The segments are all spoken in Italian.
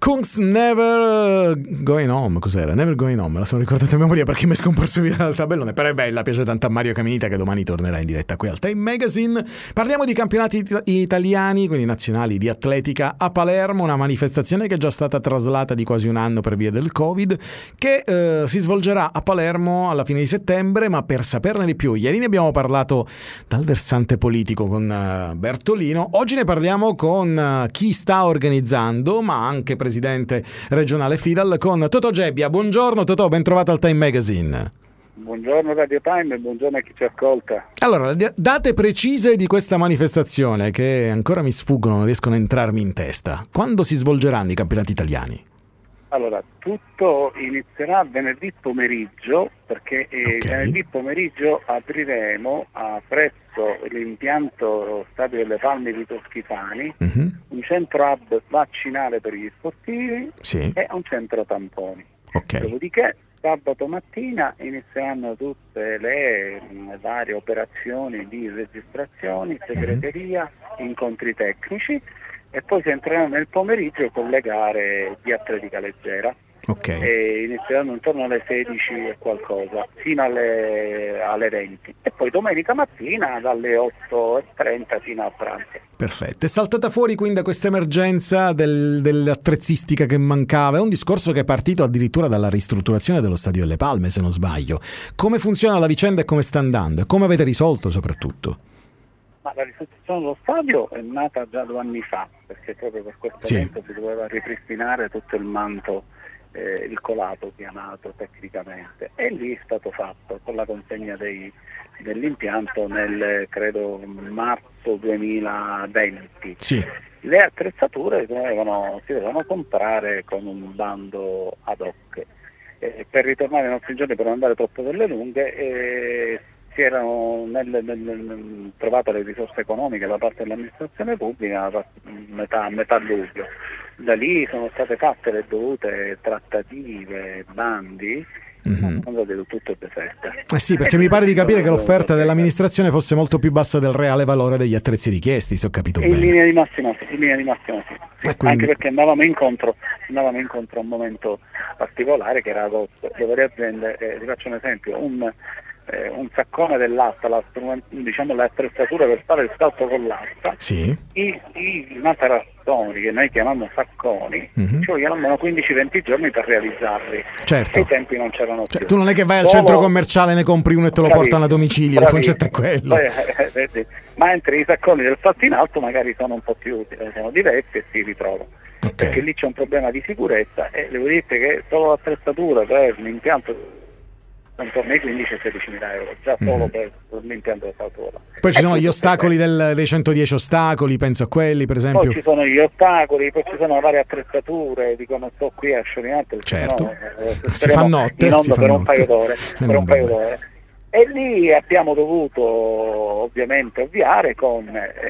Kungs Never Going Home, cos'era? Never Going Home, me la sono ricordata a memoria perché mi è scomparso via dal tabellone, però è bella, piace tanto a Mario Caminita che domani tornerà in diretta qui al Time Magazine. Parliamo di campionati italiani, quindi nazionali di atletica a Palermo, una manifestazione che è già stata traslata di quasi un anno per via del Covid, che si svolgerà a Palermo alla fine di settembre, ma per saperne di più, ieri ne abbiamo parlato dal versante politico con Bertolino, oggi ne parliamo con chi sta organizzando, ma anche presidente regionale FIDAL, con Totò Gebbia. Buongiorno Totò, ben trovato al Time Magazine. Buongiorno Radio Time e buongiorno a chi ci ascolta. Allora, date precise di questa manifestazione che ancora mi sfuggono, non riescono a entrarmi in testa. Quando si svolgeranno i campionati italiani? Allora, tutto inizierà venerdì pomeriggio, perché venerdì pomeriggio apriremo presso l'impianto Stadio delle Palme di Toschifani un centro hub vaccinale per gli sportivi e un centro tamponi. Dopodiché sabato mattina inizieranno tutte le varie operazioni di registrazioni, segreteria, incontri tecnici, e poi si entrerà nel pomeriggio con le gare di atletica leggera. E inizieranno intorno alle 16 e qualcosa fino alle 20, e poi domenica mattina dalle 8:30 fino a pranzo. Perfetto. È saltata fuori quindi questa emergenza dell'attrezzistica che mancava. È un discorso che è partito addirittura dalla ristrutturazione dello Stadio delle Palme, se non sbaglio. Come funziona la vicenda e come sta andando e come avete risolto soprattutto? Ma la ristrutturazione dello stadio è nata già 2 anni fa, perché proprio per questo evento si doveva ripristinare tutto il manto, il colato chiamato tecnicamente, e lì è stato fatto con la consegna dell'impianto nel credo marzo 2020. Le attrezzature si dovevano comprare con un bando ad hoc. Per ritornare ai nostri giorni, per non andare troppo delle lunghe, si erano trovate le risorse economiche da parte dell'amministrazione pubblica a metà luglio. Da lì sono state fatte le dovute trattative, bandi, sono state tutto deserte. Sì, perché mi pare di capire che l'offerta dell'amministrazione fosse molto più bassa del reale valore degli attrezzi richiesti, se ho capito bene. In linea di massima sì. Quindi... Anche perché andavamo incontro a un momento particolare che era agosto. Le varie aziende, vi faccio un esempio, un saccone dell'asta, le attrezzature per fare il salto con l'asta, i materassoni che noi chiamiamo sacconi, ci vogliono almeno 15-20 giorni per realizzarli. Certo. E i tempi non c'erano più. Tu non è che vai al centro commerciale, ne compri uno e te lo portano a domicilio, il concetto è quello. Mentre i sacconi del salto in alto magari sono un po' più utili, sono diversi e si ritrovano. Perché lì c'è un problema di sicurezza, e devo dirti che solo l'attrezzatura per l'impianto intorno ai 15 e 16 mila euro, già solo per l'impianto del salto. Poi ci sono gli ostacoli dei 110 ostacoli, penso a quelli per esempio. Poi ci sono gli ostacoli, poi ci sono varie attrezzature, dico non sto qui a sciorinare, certo, si fa notte per un paio d'ore. E lì abbiamo dovuto ovviamente ovviare con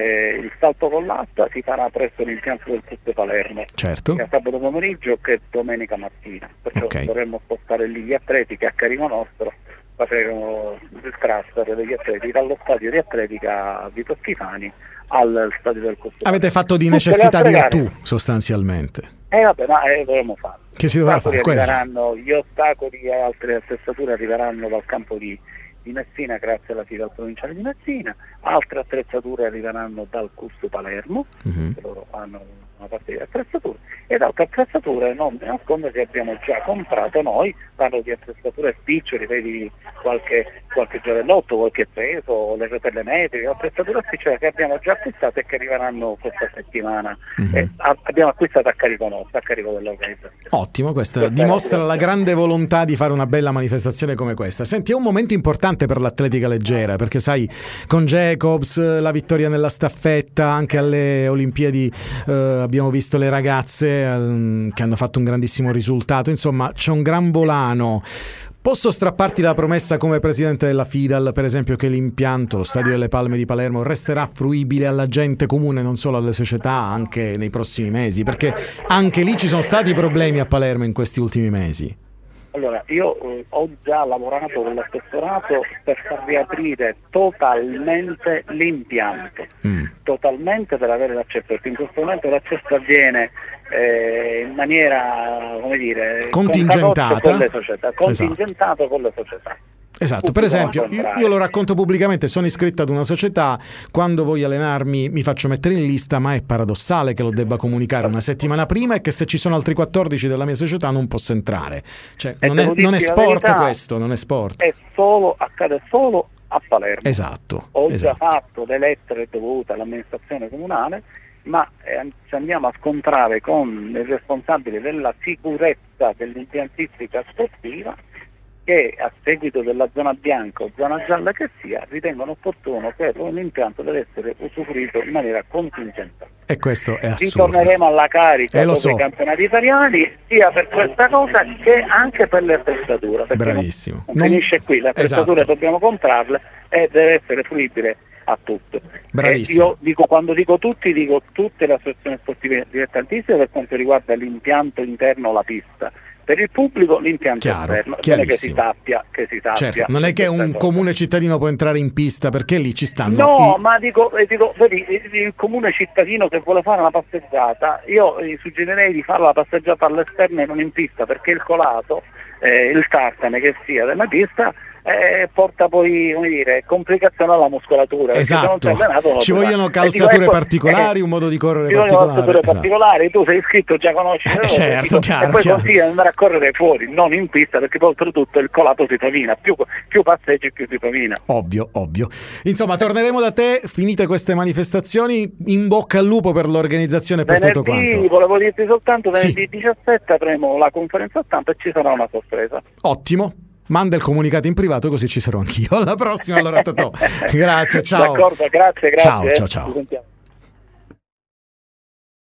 il salto con l'asta, si farà presso l'impianto del Sud Palermo, sia sabato pomeriggio che domenica mattina, perciò dovremmo spostare lì gli atleti che a carico nostro faremo il transfer degli atleti dallo stadio di atletica di Toschifani al stadio del Costo. Avete fatto di necessità virtù sostanzialmente. Dovremmo farlo. Che si doveva fare? Gli ostacoli e altre attrezzature arriveranno dal campo di Messina, grazie alla FIDAL provinciale di Messina. Altre attrezzature arriveranno dal Custo Palermo, che loro hanno una parte di attrezzature, ed altre attrezzature non mi nascondo che abbiamo già comprato noi. Parlo di attrezzature spiccioli, vedi qualche giavellotto, qualche peso, le rotelle metriche, attrezzature spicciole che abbiamo già acquistato e che arriveranno questa settimana. Abbiamo acquistato a carico dell'organizzazione. Ottimo, questa dimostra la grande volontà di fare una bella manifestazione come questa. Senti, è un momento importante per l'atletica leggera, perché sai, con Jacobs, la vittoria nella staffetta, anche alle Olimpiadi abbiamo visto le ragazze che hanno fatto un grandissimo risultato, insomma c'è un gran volano. Posso strapparti la promessa come presidente della FIDAL, per esempio, che l'impianto, lo Stadio delle Palme di Palermo, resterà fruibile alla gente comune, non solo alle società, anche nei prossimi mesi? Perché anche lì ci sono stati problemi a Palermo in questi ultimi mesi. Allora, io ho già lavorato con l'assessorato per far riaprire totalmente l'impianto, totalmente, per avere l'accesso, perché in questo momento l'accesso avviene in maniera, come dire, contingentata con le società, contingentato con le società. Esatto, per esempio io lo racconto pubblicamente, sono iscritto ad una società, quando voglio allenarmi mi faccio mettere in lista, ma è paradossale che lo debba comunicare una settimana prima e che se ci sono altri 14 della mia società non posso entrare. Cioè, non è sport verità, questo, non è sport. Accade solo a Palermo. Esatto. Ho già fatto le lettere dovute all'amministrazione comunale, ma ci andiamo a scontrare con il responsabile della sicurezza dell'impiantistica sportiva, che a seguito della zona bianca o zona gialla che sia, ritengono opportuno che un impianto deve essere usufruito in maniera contingente. E questo è assurdo. Ritorneremo alla carica dopo i campionati italiani, sia per questa cosa che anche per le attrezzature. Bravissimo. Non finisce qui, le attrezzature dobbiamo comprarle e deve essere fruibile a tutti. Bravissimo. Io quando dico tutti, dico tutte le associazioni sportive dilettantistiche per quanto riguarda l'impianto interno, la pista. Per il pubblico l'impianto esterno, non è che si sappia. Certo, non è che un comune cittadino può entrare in pista, perché lì ci stanno. No, ma dico, vedi, il comune cittadino che vuole fare una passeggiata, io gli suggerirei di fare la passeggiata all'esterno e non in pista, perché il colato, il tartane che sia della pista, porta poi, come dire, complicazioni alla muscolatura. Esatto, ci vogliono calzature particolari, un modo di correre particolare. Particolari, tu sei iscritto, già conosci, certo, e poi consigli di andare a correre fuori, non in pista, perché poi oltretutto il colato si rovina, più passeggi più si rovina. Ovvio. Insomma, torneremo da te, finite queste manifestazioni, in bocca al lupo per l'organizzazione, per tutto quanto. Volevo dirti soltanto, venerdì 17 avremo la conferenza stampa e ci sarà una sorpresa. Ottimo. Manda il comunicato in privato, così ci sarò anch'io. Alla prossima, allora Totò. Grazie, ciao. D'accordo, grazie. Ciao.